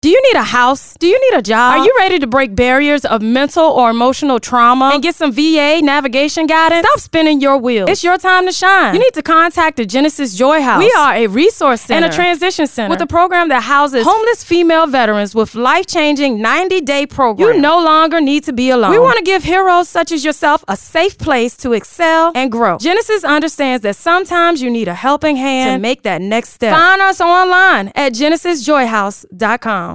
Do you need a house? Do you need a job? Are you ready to break barriers of mental or emotional trauma and get some VA navigation guidance? Stop spinning your wheels. It's your time to shine. You need to contact the Genesis Joy House. We are a resource center and a transition center with a program that houses homeless female veterans with life-changing 90-day program. You no longer need to be alone. We want to give heroes such as yourself a safe place to excel and grow. Genesis understands that sometimes you need a helping hand to make that next step. Find us online at genesisjoyhouse.com.